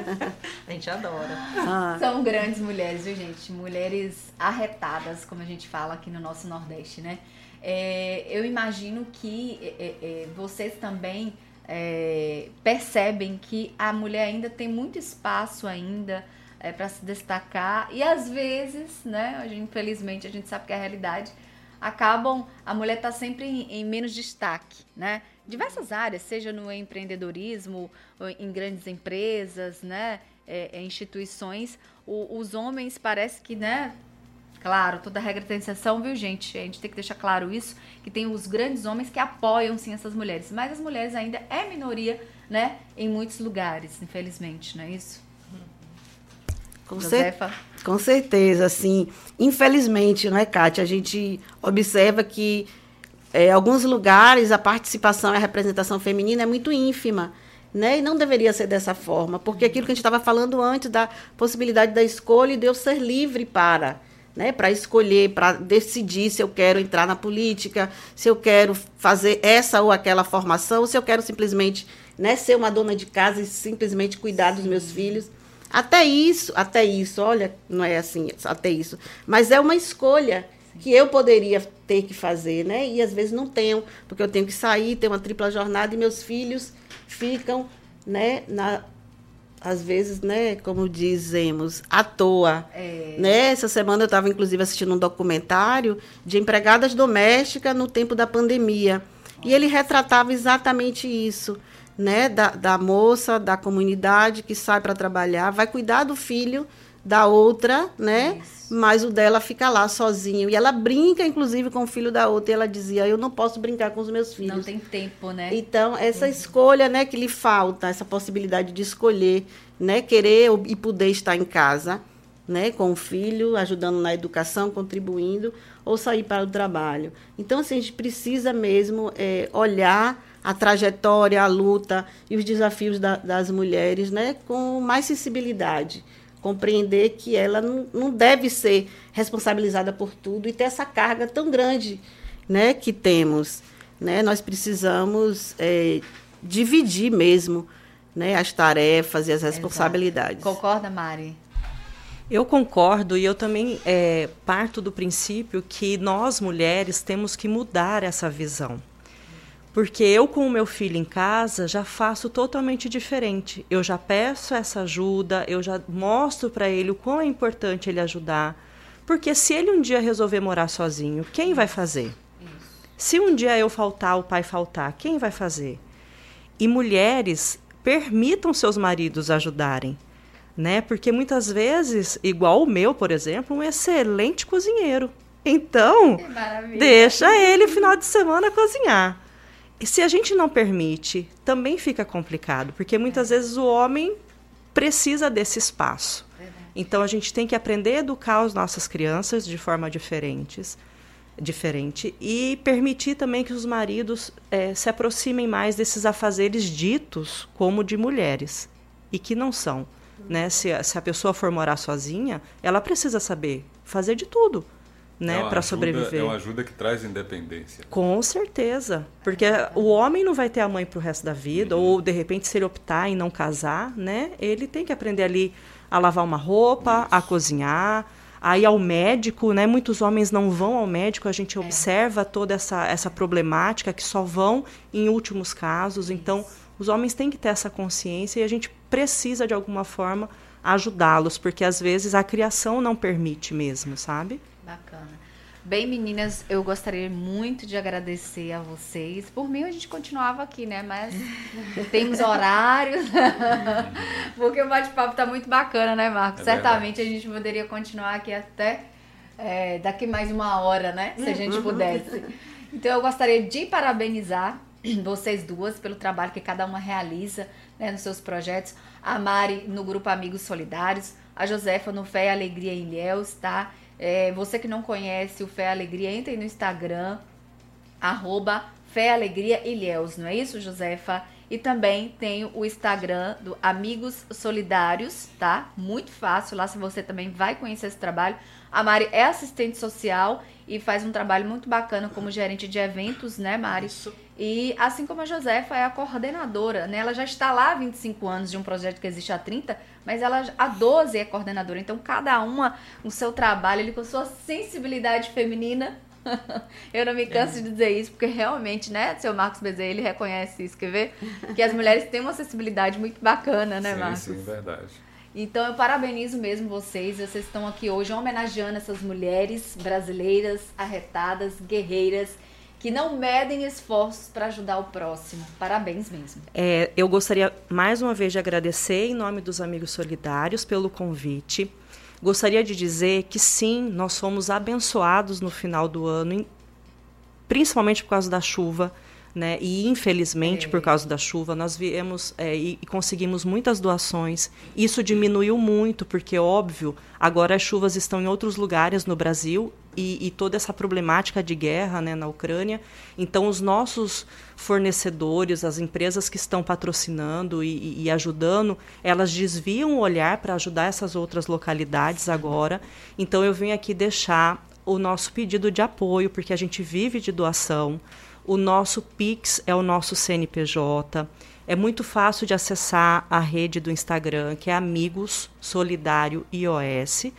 A gente adora. Ah. São grandes mulheres, viu, gente? Mulheres arretadas, como a gente fala aqui no nosso Nordeste, né? É, eu imagino que é, é, vocês também é, percebem que a mulher ainda tem muito espaço ainda é, para se destacar e às vezes, né? A gente, infelizmente, a gente sabe que é a realidade. Acabam, a mulher está sempre em, em menos destaque, né? Diversas áreas, seja no empreendedorismo, em grandes empresas, né? É, é, instituições, o, os homens parece que, né? Claro, toda regra tem exceção, viu, gente? A gente tem que deixar claro isso, que tem os grandes homens que apoiam, sim, essas mulheres. Mas as mulheres ainda é minoria, né? Em muitos lugares, infelizmente, não é isso? Com, cer com certeza, assim, infelizmente, não é, Kátia? A gente observa que em é, alguns lugares a participação e a representação feminina é muito ínfima, né? E não deveria ser dessa forma, porque aquilo que a gente estava falando antes da possibilidade da escolha e de eu ser livre para, né? Para escolher, para decidir se eu quero entrar na política, se eu quero fazer essa ou aquela formação, se eu quero simplesmente, né, ser uma dona de casa e simplesmente cuidar dos meus filhos. Até isso, até isso, olha, não é assim, até isso, mas é uma escolha que eu poderia ter que fazer, né? E às vezes não tenho, porque eu tenho que sair, ter uma tripla jornada e meus filhos ficam, né, na, às vezes, né, como dizemos, à toa. É. Né? Essa semana eu estava, inclusive, assistindo um documentário de empregadas domésticas no tempo da pandemia. Nossa. E ele retratava exatamente isso. Né, da, da moça, da comunidade que sai para trabalhar, vai cuidar do filho da outra, né? Isso. Mas o dela fica lá sozinho. E ela brinca, inclusive, com o filho da outra. E ela dizia, eu não posso brincar com os meus filhos. Não tem tempo, né? Então, essa uhum. escolha, né, que lhe falta, essa possibilidade de escolher, né, querer e poder estar em casa, né, com o filho, ajudando na educação, contribuindo, ou sair para o trabalho. Então, assim, a gente precisa mesmo é, olhar a trajetória, a luta e os desafios da, das mulheres, né, com mais sensibilidade. Compreender que ela não, não deve ser responsabilizada por tudo e ter essa carga tão grande, né, que temos. Né? Nós precisamos é, dividir mesmo, né, as tarefas e as responsabilidades. Exato. Concorda, Mari? Eu concordo e eu também é, parto do princípio que nós, mulheres, temos que mudar essa visão. Porque eu, com o meu filho em casa, já faço totalmente diferente. Eu já peço essa ajuda, eu já mostro para ele o quão é importante ele ajudar. Porque se ele um dia resolver morar sozinho, quem vai fazer? Isso. Se um dia eu faltar, o pai faltar, quem vai fazer? E mulheres, permitam seus maridos ajudarem. Né? Porque muitas vezes, igual o meu, por exemplo, um excelente cozinheiro. Então, deixa ele final de semana cozinhar. E se a gente não permite, também fica complicado, porque muitas é. vezes o homem precisa desse espaço. É. Então, a gente tem que aprender a educar as nossas crianças de forma diferentes, diferente e permitir também que os maridos é, se aproximem mais desses afazeres ditos como de mulheres, e que não são. Né? Se, a, se a pessoa for morar sozinha, ela precisa saber fazer de tudo. Né, é para sobreviver. É uma ajuda que traz independência. Com certeza. Porque o homem não vai ter a mãe para o resto da vida, uhum. ou de repente, se ele optar em não casar, né, ele tem que aprender ali a lavar uma roupa, Isso. a cozinhar, a ir ao médico. Né? Muitos homens não vão ao médico, a gente é. observa toda essa, essa problemática que só vão em últimos casos. Então, Isso. os homens têm que ter essa consciência e a gente precisa, de alguma forma, ajudá-los, porque às vezes a criação não permite mesmo, sabe? Bacana. Bem, meninas, eu gostaria muito de agradecer a vocês. Por mim, a gente continuava aqui, né? Mas temos horários. Porque o bate-papo tá muito bacana, né, Marcos? É Certamente verdade. A gente poderia continuar aqui até é, daqui mais uma hora, né? Se a gente pudesse. Então, eu gostaria de parabenizar vocês duas pelo trabalho que cada uma realiza, né, nos seus projetos. A Mari no Grupo Amigos Solidários, a Josefa no Fé e Alegria em Ilhéus, tá? É, você que não conhece o Fé e Alegria, entre no Instagram, arroba Fé e Alegria Ilhéus, não é isso, Josefa? E também tem o Instagram do Amigos Solidários, tá? Muito fácil, lá se você também vai conhecer esse trabalho. A Mari é assistente social e faz um trabalho muito bacana como gerente de eventos, né, Mari? Isso. E assim como a Josefa é a coordenadora, né? Ela já está lá há vinte e cinco anos de um projeto que existe há trinta, mas ela há doze é coordenadora. Então, cada uma no seu trabalho, ele com sua sensibilidade feminina. Eu não me canso é. de dizer isso, porque realmente, né, seu Marcos Bezerra, ele reconhece isso, quer ver? Que as mulheres têm uma sensibilidade muito bacana, né, sim, Marcos? Sim, verdade. Então, eu parabenizo mesmo vocês. Vocês estão aqui hoje homenageando essas mulheres brasileiras, arretadas, guerreiras, que não medem esforços para ajudar o próximo. Parabéns mesmo. É, eu gostaria, mais uma vez, de agradecer em nome dos Amigos Solidários pelo convite. Gostaria de dizer que, sim, nós somos abençoados no final do ano, principalmente por causa da chuva, né? E, infelizmente, é. por causa da chuva, nós viemos é, e, e conseguimos muitas doações. Isso diminuiu muito, porque, óbvio, agora as chuvas estão em outros lugares no Brasil e, e toda essa problemática de guerra, né, na Ucrânia. Então, os nossos fornecedores, as empresas que estão patrocinando e, e, e ajudando, elas desviam o olhar para ajudar essas outras localidades agora. Então, eu venho aqui deixar o nosso pedido de apoio, porque a gente vive de doação. O nosso Pix é o nosso C N P J. É muito fácil de acessar a rede do Instagram, que é Amigos Solidário I O S.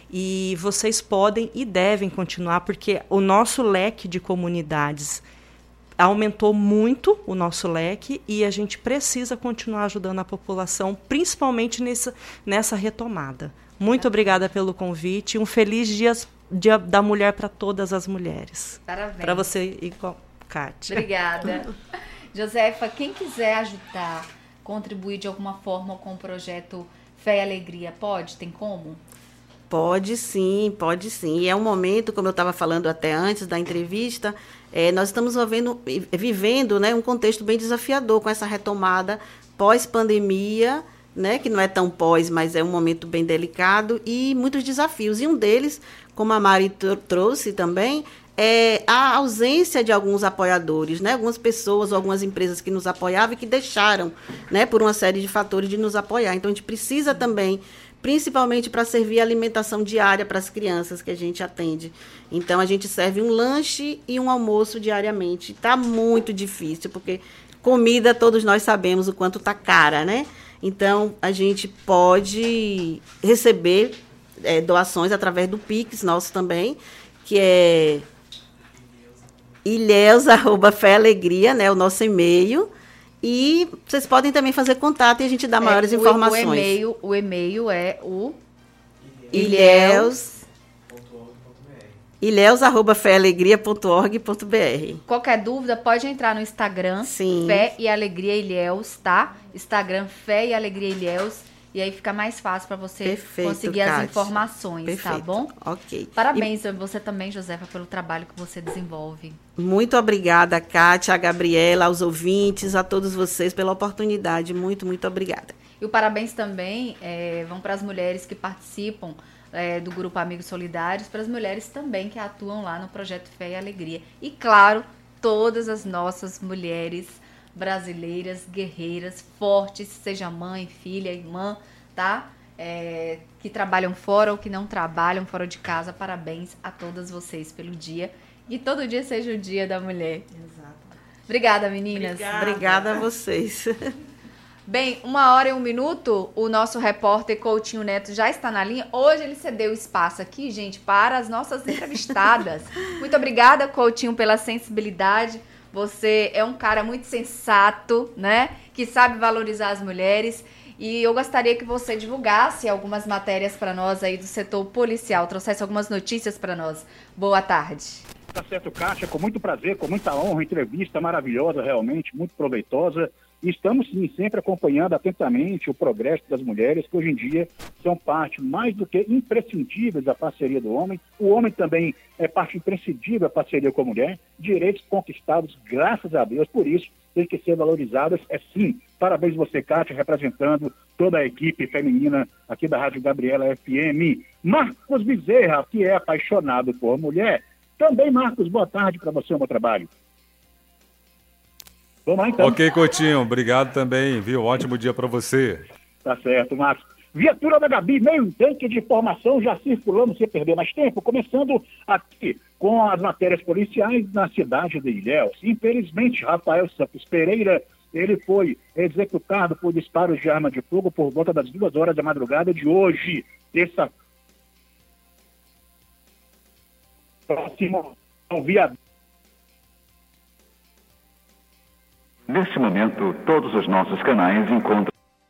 E vocês podem e devem continuar, porque o nosso leque de comunidades aumentou muito, o nosso leque, e a gente precisa continuar ajudando a população, principalmente nessa, nessa retomada. Muito obrigada pelo convite. Um feliz dia, dia da mulher para todas as mulheres. Parabéns. Para você igual. Kátia. Obrigada. Josefa, quem quiser ajudar, contribuir de alguma forma com o projeto Fé e Alegria, pode? Tem como? Pode sim, pode sim. E é um momento, como eu estava falando até antes da entrevista, é, nós estamos vivendo, vivendo né, um contexto bem desafiador com essa retomada pós-pandemia, né, que não é tão pós, mas é um momento bem delicado e muitos desafios. E um deles, como a Mari tr- trouxe também, é a ausência de alguns apoiadores, né? Algumas pessoas, algumas empresas que nos apoiavam e que deixaram, né, por uma série de fatores de nos apoiar. Então, a gente precisa também, principalmente para servir alimentação diária para as crianças que a gente atende. Então, a gente serve um lanche e um almoço diariamente. Está muito difícil, porque comida, todos nós sabemos o quanto está cara, né? Então, a gente pode receber é, doações através do Pix nosso também, que é ilhéus arroba fé alegria, né, o nosso e-mail. E vocês podem também fazer contato e a gente dá maiores é, o, informações. O e-mail, o e-mail é o ilhéus ilhéus arroba fé alegria ponto org ponto br. Qualquer dúvida, pode entrar no Instagram, Sim. Fé e Alegria Ilhéus, tá? Instagram Fé e Alegria Ilhéus. E aí fica mais fácil para você Perfeito, conseguir Kátia. as informações, Perfeito. tá bom? Ok. Parabéns a você também, Josefa, pelo trabalho que você desenvolve. Muito obrigada, Kátia, a Gabriela, aos ouvintes, a todos vocês pela oportunidade. Muito, muito obrigada. E o parabéns também é, vão para as mulheres que participam é, do Grupo Amigos Solidários, para as mulheres também que atuam lá no Projeto Fé e Alegria. E, claro, todas as nossas mulheres brasileiras, guerreiras, fortes, seja mãe, filha, irmã, tá? É, que trabalham fora ou que não trabalham fora de casa. Parabéns a todas vocês pelo dia. E todo dia seja o dia da mulher. Exato. Obrigada, meninas. Obrigada, Obrigada a vocês. Bem, uma hora e um minuto, o nosso repórter Coutinho Neto já está na linha. Hoje ele cedeu espaço aqui, gente, para as nossas entrevistadas. Muito obrigada, Coutinho, pela sensibilidade. Você é um cara muito sensato, né? Que sabe valorizar as mulheres. E eu gostaria que você divulgasse algumas matérias para nós aí do setor policial, trouxesse algumas notícias para nós. Boa tarde. Tá certo, Kátia, com muito prazer, com muita honra, entrevista maravilhosa, realmente, muito proveitosa. E estamos, sim, sempre acompanhando atentamente o progresso das mulheres, que hoje em dia são parte mais do que imprescindível da parceria do homem. O homem também é parte imprescindível da parceria com a mulher. Direitos conquistados, graças a Deus, por isso tem que ser valorizadas, é sim. Parabéns você, Kátia, representando toda a equipe feminina aqui da Rádio Gabriela F M. Marcos Bezerra, que é apaixonado por mulher. Também, Marcos, boa tarde para você, o meu trabalho. Vamos lá, então. Ok, Coutinho, obrigado também, viu? Ótimo dia para você. Tá certo, Marcos. Viatura da Gabi, meio tanque de informação, já circulando sem perder mais tempo, começando aqui com as matérias policiais na cidade de Ilhéus. Infelizmente, Rafael Santos Pereira, ele foi executado por disparos de arma de fogo por volta das duas horas da madrugada de hoje, terça próximo ao viaduto. Neste momento, todos os nossos canais encontram...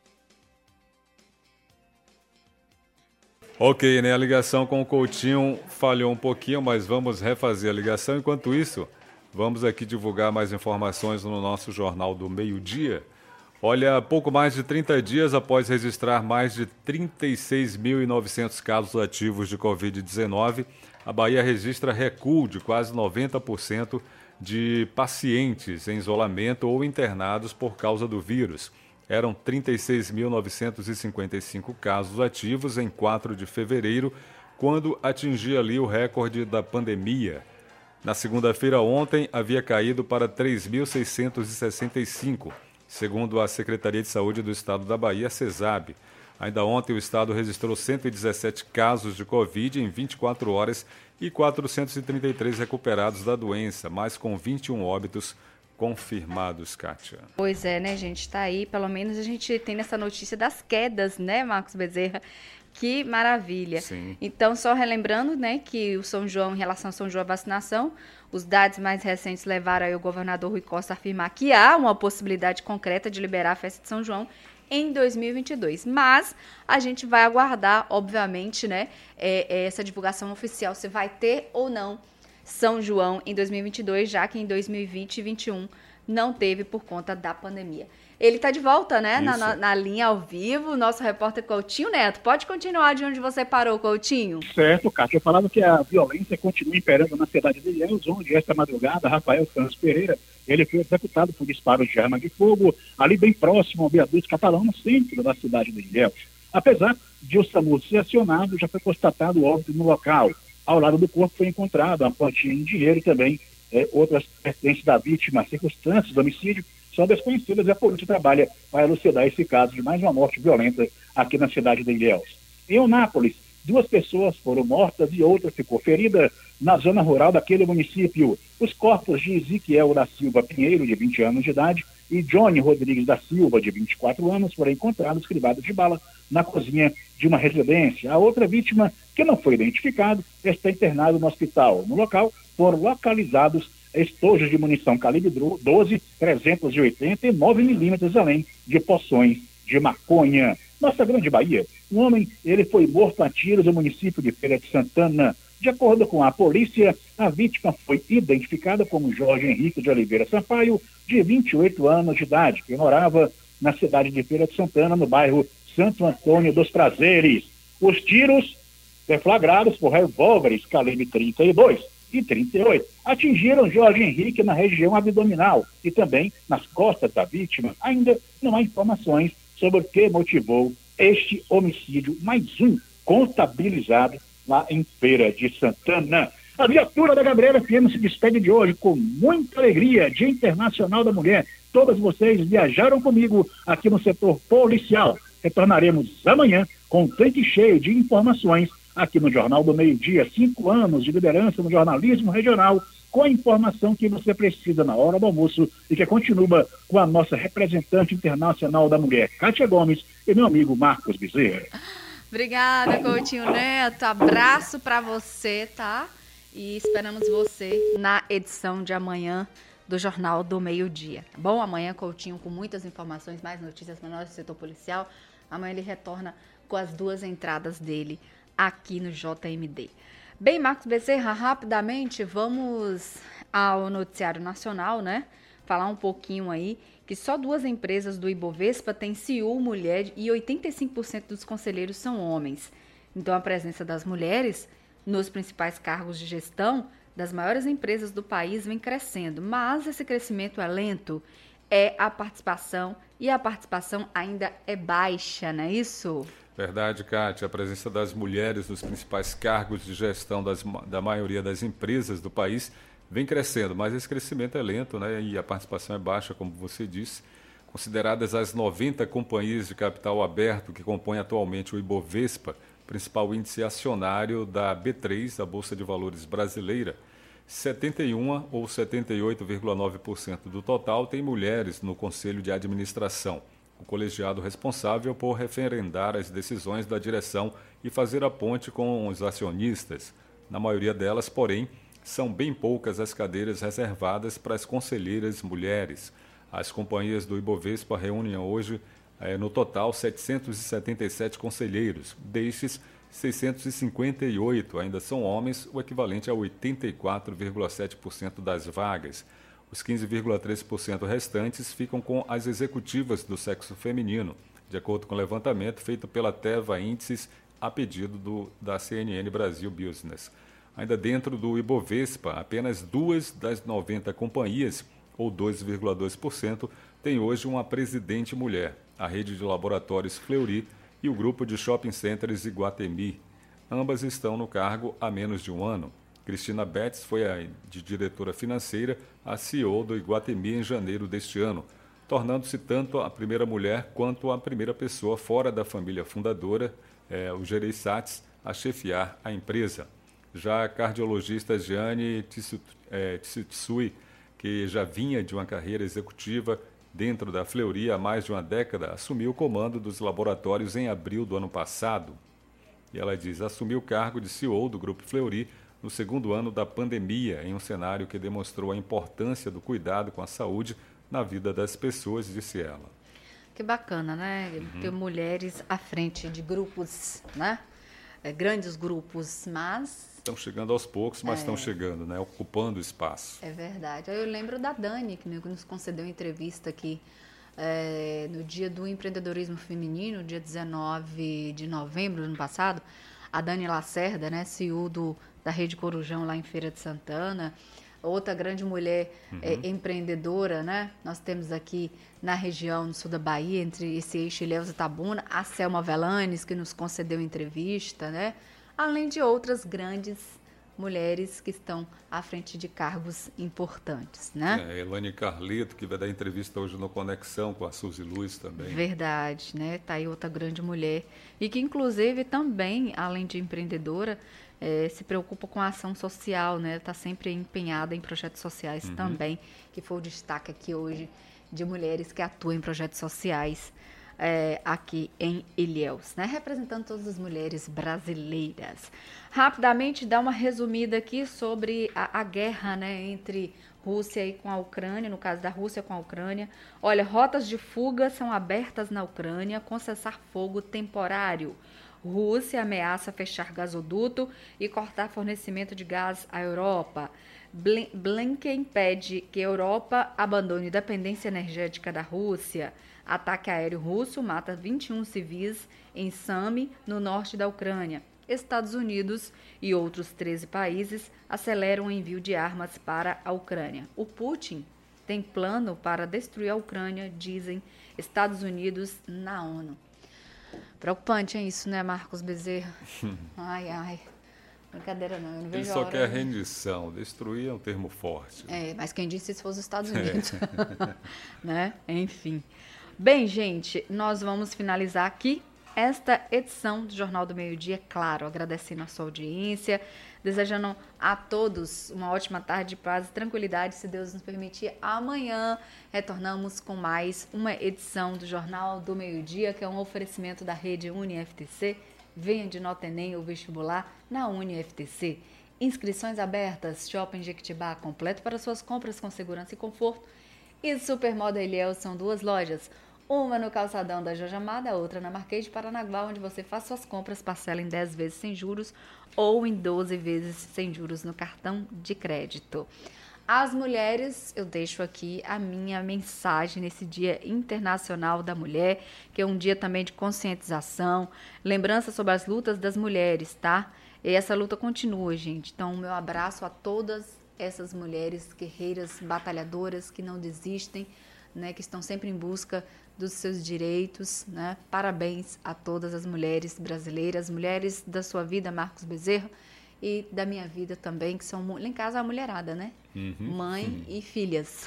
Ok, né? A ligação com o Coutinho falhou um pouquinho, mas vamos refazer a ligação. Enquanto isso, vamos aqui divulgar mais informações no nosso Jornal do Meio-Dia. Olha, pouco mais de trinta dias após registrar mais de trinta e seis mil e novecentos casos ativos de covid dezenove, a Bahia registra recuo de quase noventa por cento de pacientes em isolamento ou internados por causa do vírus. Eram trinta e seis mil novecentos e cinquenta e cinco casos ativos em quatro de fevereiro, quando atingia ali o recorde da pandemia. Na segunda-feira ontem, havia caído para três mil seiscentos e sessenta e cinco, segundo a Secretaria de Saúde do Estado da Bahia, CESAB. Ainda ontem, o Estado registrou cento e dezessete casos de Covid em vinte e quatro horas e quatrocentos e trinta e três recuperados da doença, mas com vinte e um óbitos confirmados, Kátia. Pois é, né, gente? Tá aí, pelo menos a gente tem nessa notícia das quedas, né, Marcos Bezerra? Que maravilha. Sim. Então, só relembrando, né, que o São João, em relação ao São João à vacinação, os dados mais recentes levaram aí o governador Rui Costa a afirmar que há uma possibilidade concreta de liberar a festa de São João em dois mil e vinte e dois. Mas a gente vai aguardar, obviamente, né, é, essa divulgação oficial, se vai ter ou não São João em dois mil e vinte e dois, já que em dois mil e vinte e dois mil e vinte e um não teve por conta da pandemia. Ele está de volta, né, na, na, na linha ao vivo, nosso repórter Coutinho Neto. Pode continuar de onde você parou, Coutinho? Certo, Cátia. Eu falava que a violência continua imperando na cidade de Ilhéus, onde esta madrugada, Rafael Santos Pereira, ele foi executado por disparos de arma de fogo, ali bem próximo ao viaduto Catalão, no centro da cidade de Ilhéus. Apesar de o SAMU ser acionado, já foi constatado óbito no local. Ao lado do corpo foi encontrado uma quantia em dinheiro e também é, outras pertences da vítima. As circunstâncias do homicídio são desconhecidas e a polícia trabalha para elucidar esse caso de mais uma morte violenta aqui na cidade de Ilhéus. Em Eunápolis, duas pessoas foram mortas e outra ficou ferida na zona rural daquele município. Os corpos de Ezequiel da Silva Pinheiro, de vinte anos de idade, e Johnny Rodrigues da Silva, de vinte e quatro anos, foram encontrados crivados de bala na cozinha de uma residência. A outra vítima, que não foi identificada, está internada no hospital. No local, foram localizados estojos de munição calibre doze, trezentos e oitenta e nove milímetros, além de poções de maconha. Nossa Grande Bahia, um homem ele foi morto a tiros no município de Feira de Santana. De acordo com a polícia, a vítima foi identificada como Jorge Henrique de Oliveira Sampaio, de vinte e oito anos de idade, que morava na cidade de Feira de Santana, no bairro Santo Antônio dos Prazeres. Os tiros, deflagrados por revólveres calibre trinta e dois e trinta e oito, atingiram Jorge Henrique na região abdominal e também nas costas da vítima. Ainda não há informações sobre o que motivou este homicídio, mais um contabilizado lá em Feira de Santana. A viatura da Gabriela F M se despede de hoje com muita alegria. Dia Internacional da Mulher. Todas vocês viajaram comigo aqui no setor policial. Retornaremos amanhã com um tanque cheio de informações aqui no Jornal do Meio-Dia. Cinco anos de liderança no jornalismo regional, com a informação que você precisa na hora do almoço e que continua com a nossa representante internacional da mulher, Kátia Gomes, e meu amigo Marcos Bezerra. Obrigada, Coutinho Neto. Abraço para você, tá? E esperamos você na edição de amanhã do Jornal do Meio-Dia, tá bom? Amanhã, Coutinho, com muitas informações, mais notícias para nós do setor policial. Amanhã ele retorna com as duas entradas dele aqui no J M D. Bem, Marcos Bezerra, rapidamente vamos ao noticiário nacional, né? Falar um pouquinho aí que só duas empresas do Ibovespa têm C E O mulher e oitenta e cinco por cento dos conselheiros são homens. Então, a presença das mulheres nos principais cargos de gestão das maiores empresas do país vem crescendo, mas esse crescimento é lento, é a participação, e a participação ainda é baixa, não é isso? Verdade, Kátia. A presença das mulheres nos principais cargos de gestão das, da maioria das empresas do país vem crescendo, mas esse crescimento é lento, né? E a participação é baixa, como você disse. Consideradas as noventa companhias de capital aberto que compõem atualmente o Ibovespa, principal índice acionário da B três, a Bolsa de Valores brasileira, setenta e um ou setenta e oito vírgula nove por cento do total tem mulheres no Conselho de Administração, o colegiado responsável por referendar as decisões da direção e fazer a ponte com os acionistas. Na maioria delas, porém, são bem poucas as cadeiras reservadas para as conselheiras mulheres. As companhias do Ibovespa reúnem hoje, eh, no total, setecentos e setenta e sete conselheiros. Destes, seiscentos e cinquenta e oito ainda são homens, o equivalente a oitenta e quatro vírgula sete por cento das vagas. Os quinze vírgula três por cento restantes ficam com as executivas do sexo feminino, de acordo com o levantamento feito pela Teva Índices a pedido do, da C N N Brasil Business. Ainda dentro do Ibovespa, apenas duas das noventa companhias, ou dois vírgula dois por cento, têm hoje uma presidente mulher, a rede de laboratórios Fleury e o grupo de shopping centers Iguatemi. Ambas estão no cargo há menos de um ano. Cristina Betts foi a de diretora financeira a C E O do Iguatemi em janeiro deste ano, tornando-se tanto a primeira mulher quanto a primeira pessoa fora da família fundadora, eh, o Gereissati, a chefiar a empresa. Já a cardiologista Gianni Tsutsui, que já vinha de uma carreira executiva dentro da Fleury há mais de uma década, assumiu o comando dos laboratórios em abril do ano passado. E ela diz, assumiu o cargo de C E O do Grupo Fleury no segundo ano da pandemia, em um cenário que demonstrou a importância do cuidado com a saúde na vida das pessoas, disse ela. Que bacana, né? Uhum. Ter mulheres à frente de grupos, né? É, grandes grupos, mas... Estão chegando aos poucos, mas é. estão chegando, né? Ocupando espaço. É verdade. Eu lembro da Dani, que nos concedeu entrevista aqui é, no dia do empreendedorismo feminino, dia dezenove de novembro do ano passado. A Dani Lacerda, né? C E O do, da Rede Corujão, lá em Feira de Santana. Outra grande mulher uhum. é, empreendedora, né? Nós temos aqui na região, no sul da Bahia, entre esse eixo Ilhéus e Itabuna, a Selma Velanes, que nos concedeu entrevista, né? Além de outras grandes mulheres que estão à frente de cargos importantes, né? É, Elane Carleto, que vai dar entrevista hoje no Conexão com a Suzy Luz também. Verdade, né? Tá aí outra grande mulher. E que, inclusive, também, além de empreendedora, é, se preocupa com a ação social, né? Está sempre empenhada em projetos sociais uhum. também, que foi o destaque aqui hoje de mulheres que atuam em projetos sociais é, aqui em Ilhéus, né? Representando todas as mulheres brasileiras. Rapidamente, dá uma resumida aqui sobre a, a guerra, né, entre Rússia e com a Ucrânia, no caso da Rússia com a Ucrânia. Olha, rotas de fuga são abertas na Ucrânia com cessar-fogo temporário. Rússia ameaça fechar gasoduto e cortar fornecimento de gás à Europa. Blinken pede que a Europa abandone dependência energética da Rússia. Ataque aéreo russo mata vinte e um civis em Sami, no norte da Ucrânia. Estados Unidos e outros treze países aceleram o envio de armas para a Ucrânia. O Putin tem plano para destruir a Ucrânia, dizem Estados Unidos na ONU. Preocupante, hein, isso, né, Marcos Bezerra? Ai, ai. Brincadeira não, eu não vejo Ele só a hora, quer né? rendição. Destruir é um termo forte. É, mas quem disse isso fosse os Estados Unidos. Né? Enfim. Bem, gente, nós vamos finalizar aqui esta edição do Jornal do Meio-Dia, claro, agradecendo a sua audiência, desejando a todos uma ótima tarde, paz e tranquilidade, se Deus nos permitir. Amanhã retornamos com mais uma edição do Jornal do Meio-Dia, que é um oferecimento da rede UniFTC. Venha de Nota Enem ou vestibular na UniFTC. Inscrições abertas, Shopping Jequitibá, completo para suas compras com segurança e conforto. E Supermoda Ilhéus são duas lojas, uma no calçadão da Jorge Amado, a outra na Marquês de Paranaguá, onde você faz suas compras, parcela em dez vezes sem juros ou em doze vezes sem juros no cartão de crédito. Às mulheres, eu deixo aqui a minha mensagem nesse Dia Internacional da Mulher, que é um dia também de conscientização, lembrança sobre as lutas das mulheres, tá? E essa luta continua, gente. Então, meu abraço a todas essas mulheres guerreiras, batalhadoras, que não desistem, né, que estão sempre em busca dos seus direitos, né? Parabéns a todas as mulheres brasileiras, mulheres da sua vida, Marcos Bezerra, e da minha vida também, que são, lá em casa, a mulherada, né? Uhum. Mãe uhum. e filhas.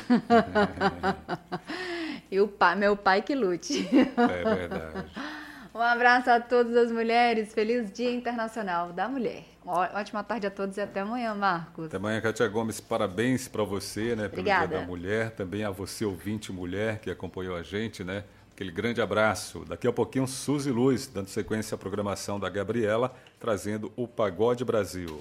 E o pai, meu pai que lute. É verdade. Um abraço a todas as mulheres, feliz Dia Internacional da Mulher. Ótima tarde a todos e até amanhã, Marcos. Até amanhã, Kátia Gomes, parabéns para você, né, pelo Obrigada. Dia da Mulher, também a você, ouvinte mulher, que acompanhou a gente, né, aquele grande abraço. Daqui a pouquinho, Suzy Luz, dando sequência à programação da Gabriela, trazendo o Pagode Brasil.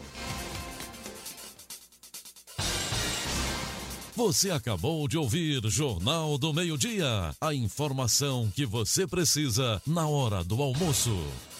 Você acabou de ouvir Jornal do Meio-Dia, a informação que você precisa na hora do almoço.